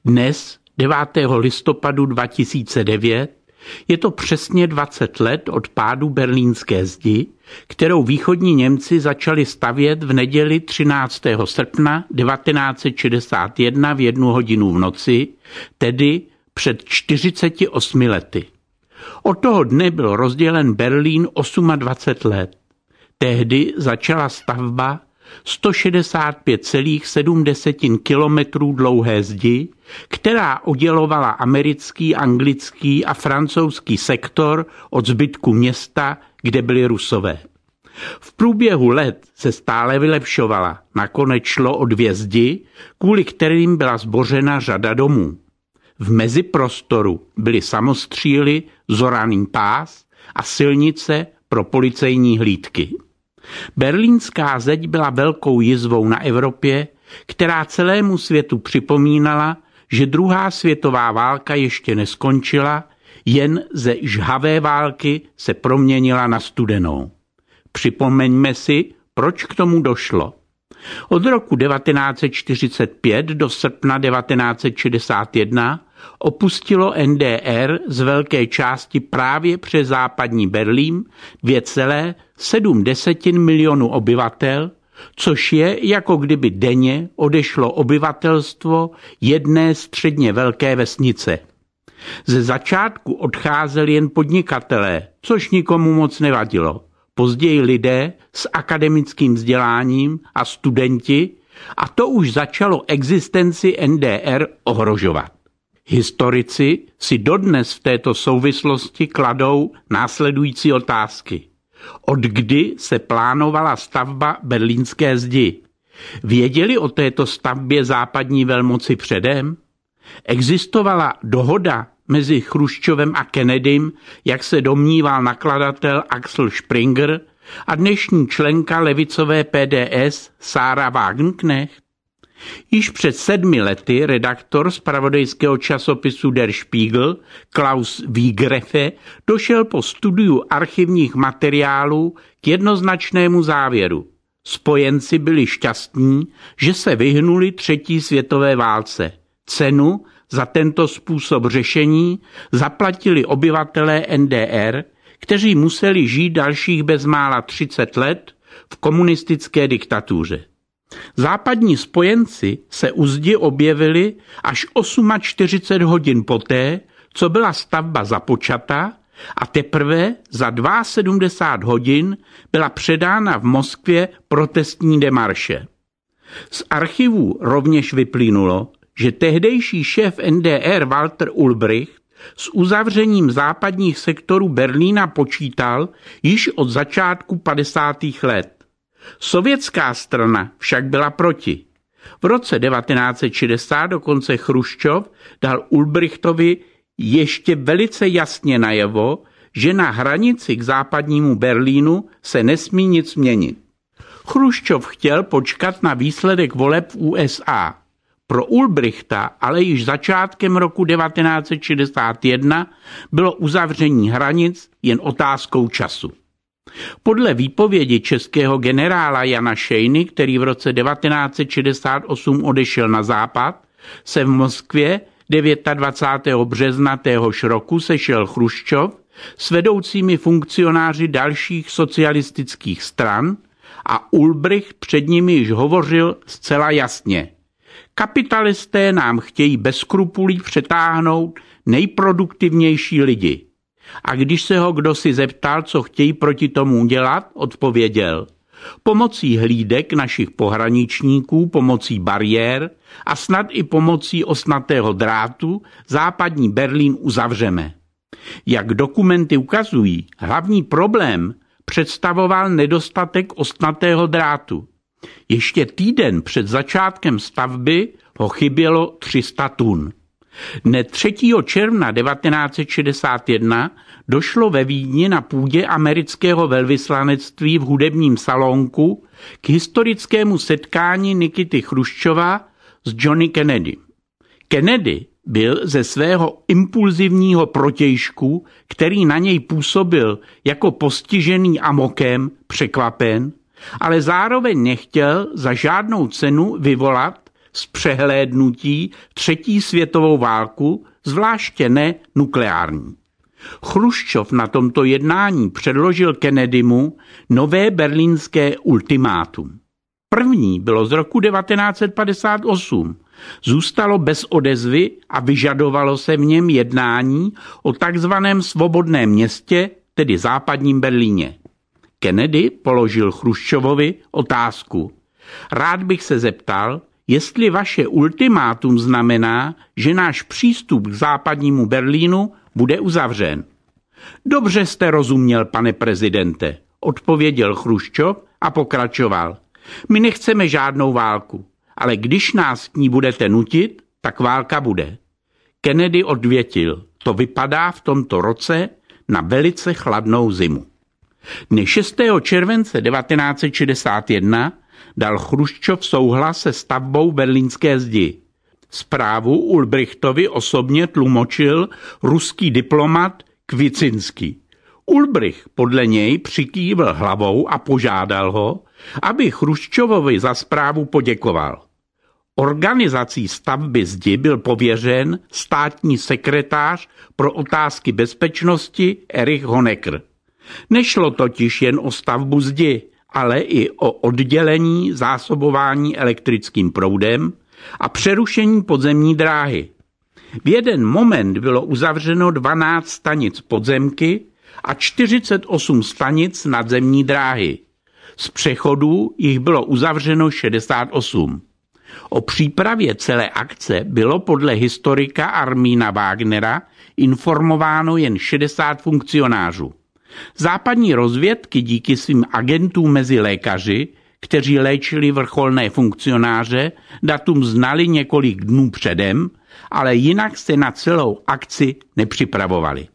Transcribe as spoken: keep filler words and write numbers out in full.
Dnes, devátého listopadu dva tisíce devět, je to přesně dvacet let od pádu berlínské zdi, kterou východní Němci začali stavět v neděli třináctého srpna devatenáct set šedesát jedna v jednu hodinu v noci, tedy před čtyřiceti osmi lety. Od toho dne byl rozdělen Berlín dvacet osm let. Tehdy začala stavba sto šedesát pět celá sedm kilometrů dlouhé zdi, která oddělovala americký, anglický a francouzský sektor od zbytku města, kde byli Rusové. V průběhu let se stále vylepšovala. Nakonec šlo o dvě zdi, kvůli kterým byla zbořena řada domů. V meziprostoru byly samostříly, zoraný pás a silnice pro policejní hlídky. Berlínská zeď byla velkou jizvou na Evropě, která celému světu připomínala, že druhá světová válka ještě neskončila, jen ze žhavé války se proměnila na studenou. Připomeňme si, proč k tomu došlo. Od roku devatenáct set čtyřicet pět do srpna devatenáct set šedesát jedna opustilo N D R z velké části právě přes západní Berlín dvě celá sedm milionu obyvatel, což je, jako kdyby denně odešlo obyvatelstvo jedné středně velké vesnice. Ze začátku odcházeli jen podnikatelé, což nikomu moc nevadilo. Později lidé s akademickým vzděláním a studenti, a to už začalo existenci N D R ohrožovat. Historici si dodnes v této souvislosti kladou následující otázky. Od kdy se plánovala stavba berlínské zdi? Věděli o této stavbě západní velmoci předem? Existovala dohoda mezi Chruščovem a Kennedym, jak se domníval nakladatel Axel Springer a dnešní členka levicové P D S Sarah Wagenknecht? Již před sedmi lety redaktor zpravodajského časopisu Der Spiegel Klaus Wiegrefe došel po studiu archivních materiálů k jednoznačnému závěru. Spojenci byli šťastní, že se vyhnuli třetí světové válce. Cenu za tento způsob řešení zaplatili obyvatelé N D R, kteří museli žít dalších bezmála třicet let v komunistické diktatuře. Západní spojenci se u zdi objevili až čtyřicet osm hodin poté, co byla stavba započata, a teprve za sedmdesát dva hodin byla předána v Moskvě protestní demarše. Z archivů rovněž vyplynulo, že tehdejší šéf N D R Walter Ulbricht s uzavřením západních sektorů Berlína počítal již od začátku padesátých let. Sovětská strana však byla proti. V roce devatenáct set šedesát dokonce Chruščov dal Ulbrichtovi ještě velice jasně najevo, že na hranici k západnímu Berlínu se nesmí nic měnit. Chruščov chtěl počkat na výsledek voleb v U S A. Pro Ulbrichta ale již začátkem roku devatenáct set šedesát jedna bylo uzavření hranic jen otázkou času. Podle výpovědi českého generála Jana Šejny, který v roce devatenáct set šedesát osm odešel na západ, se v Moskvě dvacátého devátého března téhož roku sešel Chruščov s vedoucími funkcionáři dalších socialistických stran a Ulbricht před nimi již hovořil zcela jasně. Kapitalisté nám chtějí bez skrupulí přetáhnout nejproduktivnější lidi. A když se ho kdosi zeptal, co chtějí proti tomu udělat, odpověděl: pomocí hlídek našich pohraničníků, pomocí bariér a snad i pomocí ostnatého drátu západní Berlín uzavřeme. Jak dokumenty ukazují, hlavní problém představoval nedostatek ostnatého drátu. Ještě týden před začátkem stavby ho chybělo tři sta tun. Dne třetího června devatenáct set šedesát jedna došlo ve Vídni na půdě amerického velvyslanectví v hudebním salonku k historickému setkání Nikity Chruščova s Johnny Kennedy. Kennedy byl ze svého impulzivního protějšku, který na něj působil jako postižený amokem, překvapen, ale zároveň nechtěl za žádnou cenu vyvolat z přehlédnutí třetí světovou válku, zvláště ne nukleární. Chruščov na tomto jednání předložil Kennedymu nové berlínské ultimátum. První bylo z roku devatenáct set padesát osm. Zůstalo bez odezvy a vyžadovalo se v něm jednání o takzvaném svobodném městě, tedy západním Berlíně. Kennedy položil Chruščovovi otázku. Rád bych se zeptal, jestli vaše ultimátum znamená, že náš přístup k západnímu Berlínu bude uzavřen. Dobře jste rozuměl, pane prezidente, odpověděl Chruščov a pokračoval. My nechceme žádnou válku, ale když nás k ní budete nutit, tak válka bude. Kennedy odvětil, to vypadá v tomto roce na velice chladnou zimu. Dne šestého července devatenáct set šedesát jedna dal Chruščov souhlas se stavbou berlínské zdi. Zprávu Ulbrichtovi osobně tlumočil ruský diplomat Kvicinský. Ulbricht podle něj přikývl hlavou a požádal ho, aby Chruščovovi za zprávu poděkoval. Organizací stavby zdi byl pověřen státní sekretář pro otázky bezpečnosti Erich Honecker. Nešlo totiž jen o stavbu zdi, ale i o oddělení zásobování elektrickým proudem a přerušení podzemní dráhy. V jeden moment bylo uzavřeno dvanáct stanic podzemky a čtyřicet osm stanic nadzemní dráhy. Z přechodů jich bylo uzavřeno šedesát osm. O přípravě celé akce bylo podle historika Armína Wagnera informováno jen šedesát funkcionářů. Západní rozvědky díky svým agentům mezi lékaři, kteří léčili vrcholné funkcionáře, datum znali několik dnů předem, ale jinak se na celou akci nepřipravovali.